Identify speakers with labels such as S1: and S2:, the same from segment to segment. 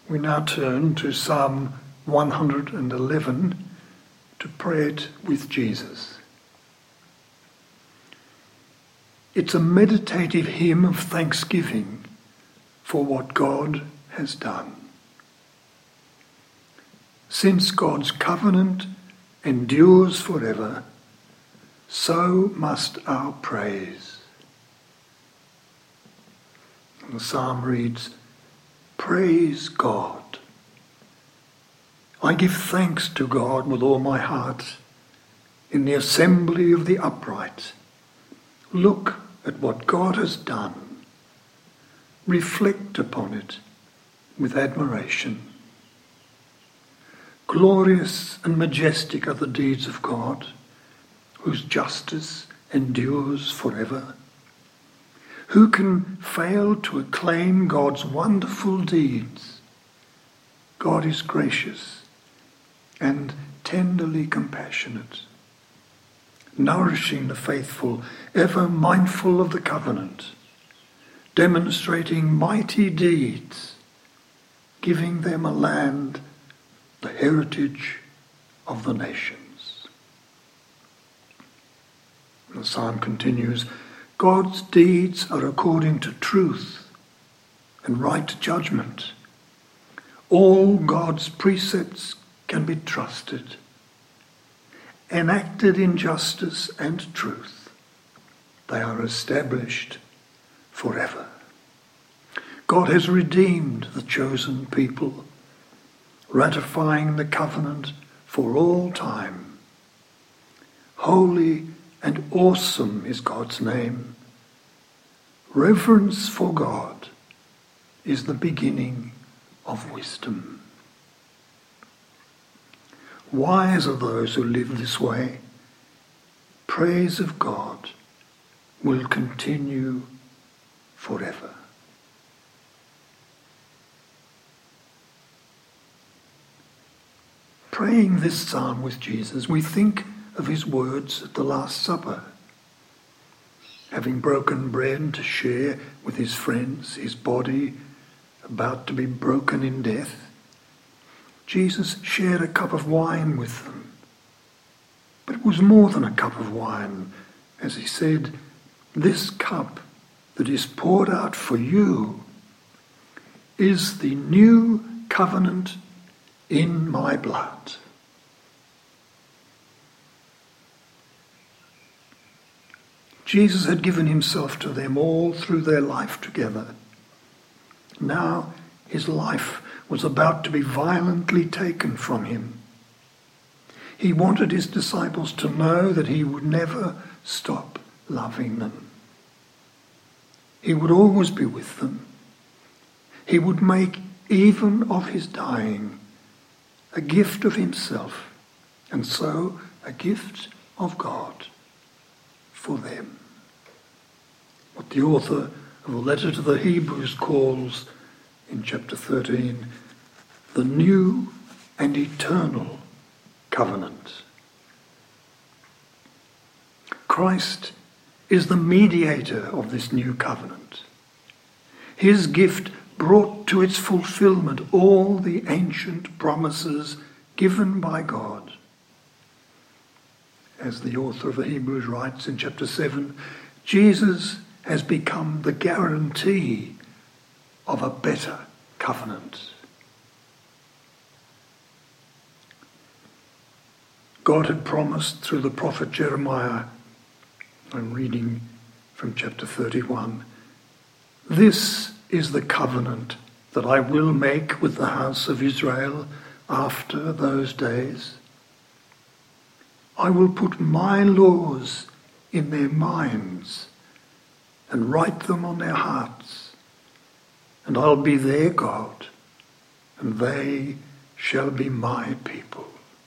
S1: We now turn to Psalm 111 to pray it with Jesus. It's a meditative hymn of thanksgiving for what God has done. Since God's covenant endures forever, so must our praise. And the psalm reads, Praise God. I give thanks to God with all my heart in the assembly of the upright. Look at what God has done. Reflect upon it with admiration. Glorious and majestic are the deeds of God, whose justice endures forever. Who can fail to acclaim God's wonderful deeds? God is gracious and tenderly compassionate, nourishing the faithful, ever mindful of the covenant, demonstrating mighty deeds, giving them a land, the heritage of the nations. The psalm continues, God's deeds are according to truth and right judgment. All God's precepts can be trusted, enacted in justice and truth. They are established forever. God has redeemed the chosen people, ratifying the covenant for all time. Holy and awesome is God's name. Reverence for God is the beginning of wisdom. Wise are those who live this way. Praise of God will continue forever. Praying this psalm with Jesus, we think of his words at the Last Supper. Having broken bread to share with his friends, his body about to be broken in death, Jesus shared a cup of wine with them. But it was more than a cup of wine, as he said, this cup that is poured out for you is the new covenant in my blood. Jesus had given himself to them all through their life together. Now his life was about to be violently taken from him. He wanted his disciples to know that he would never stop loving them. He would always be with them. He would make even of his dying a gift of himself, and so a gift of God for them. What the author of the letter to the Hebrews calls in chapter 13, the new and eternal covenant. Christ is the mediator of this new covenant. His gift brought to its fulfillment all the ancient promises given by God. As the author of the Hebrews writes in chapter 7, Jesus has become the guarantee of a better covenant. God had promised through the prophet Jeremiah, I'm reading from chapter 31, this is the covenant that I will make with the house of Israel after those days. I will put my laws in their minds and write them on their hearts, and I'll be their God, and they shall be my people.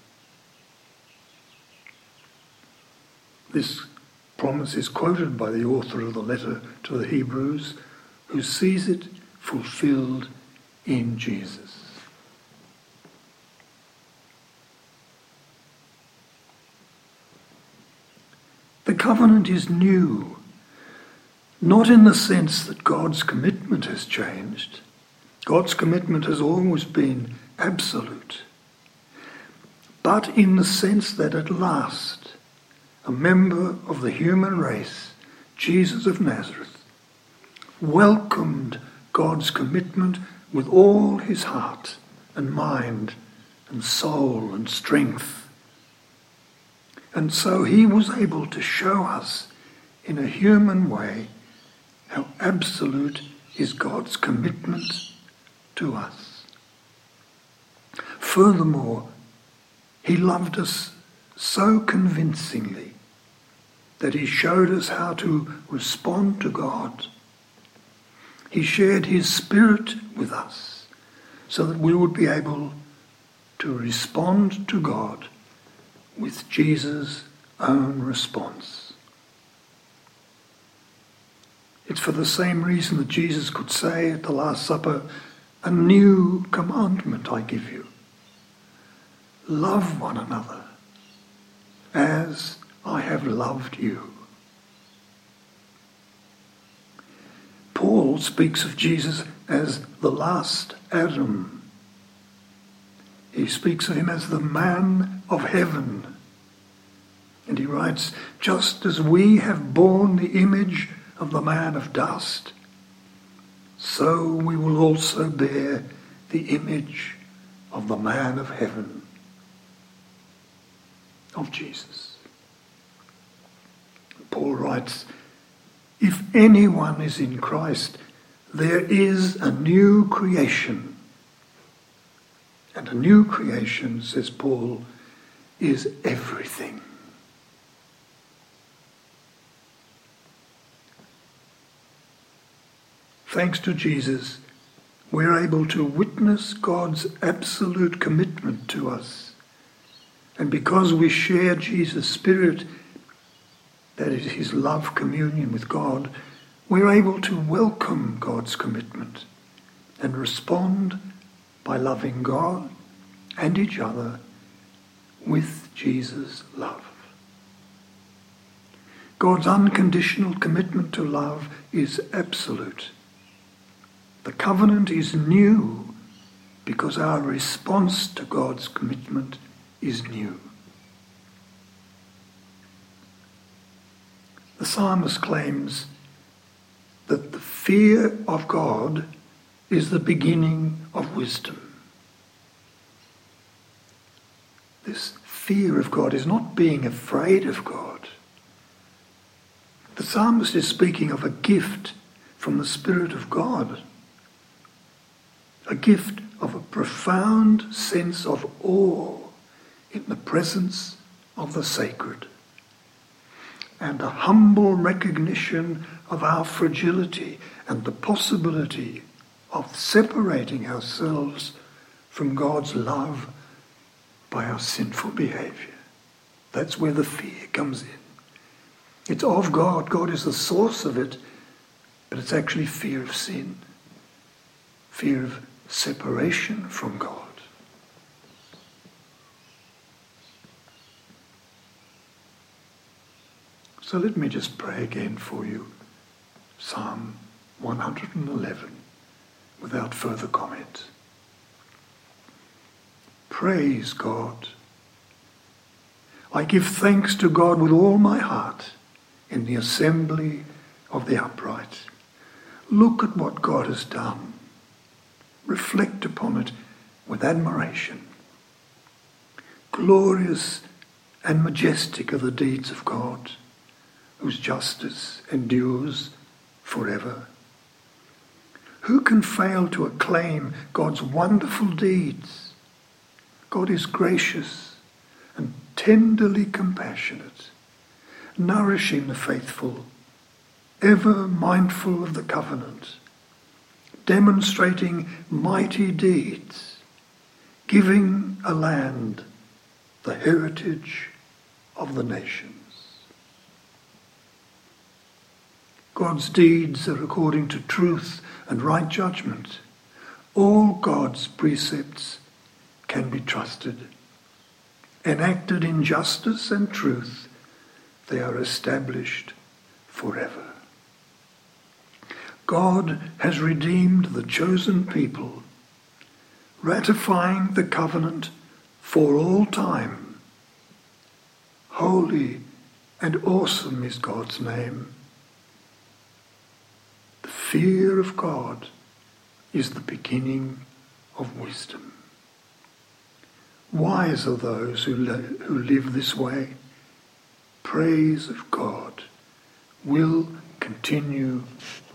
S1: This promise is quoted by the author of the letter to the Hebrews, who sees it fulfilled in Jesus. The covenant is new, not in the sense that God's commitment has changed, God's commitment has always been absolute. But in the sense that at last, a member of the human race, Jesus of Nazareth, welcomed God's commitment with all his heart and mind and soul and strength. And so he was able to show us in a human way how absolute is God's commitment to us. Furthermore, he loved us so convincingly that he showed us how to respond to God. He shared his Spirit with us so that we would be able to respond to God with Jesus' own response. It's for the same reason that Jesus could say at the Last Supper, "A new commandment I give you. Love one another as I have loved you." Paul speaks of Jesus as the last Adam. He speaks of him as the man of heaven. And he writes, "Just as we have borne the image of the man of dust, so we will also bear the image of the man of heaven," of Jesus. Paul writes, "If anyone is in Christ, there is a new creation." And a new creation, says Paul, is everything. Thanks to Jesus, we're able to witness God's absolute commitment to us. And because we share Jesus' Spirit, that is his love communion with God, we're able to welcome God's commitment and respond by loving God and each other with Jesus' love. God's unconditional commitment to love is absolute. The covenant is new because our response to God's commitment is new. The psalmist claims that the fear of God is the beginning of wisdom. This fear of God is not being afraid of God. The psalmist is speaking of a gift from the Spirit of God, a gift of a profound sense of awe in the presence of the sacred, and a humble recognition of our fragility and the possibility of separating ourselves from God's love by our sinful behavior. That's where the fear comes in. It's of God. God is the source of it, but it's actually fear of sin, fear of separation from God. So let me just pray again for you. Psalm 111, without further comment. Praise God. I give thanks to God with all my heart in the assembly of the upright. Look at what God has done. Reflect upon it with admiration. Glorious and majestic are the deeds of God, whose justice endures forever. Who can fail to acclaim God's wonderful deeds? God is gracious and tenderly compassionate, nourishing the faithful, ever mindful of the covenant, demonstrating mighty deeds, giving a land, the heritage of the nations. God's deeds are according to truth and right judgment. All God's precepts can be trusted. Enacted in justice and truth, they are established forever. God has redeemed the chosen people, ratifying the covenant for all time. Holy and awesome is God's name. The fear of God is the beginning of wisdom. Wise are those who live this way. Praise of God will continue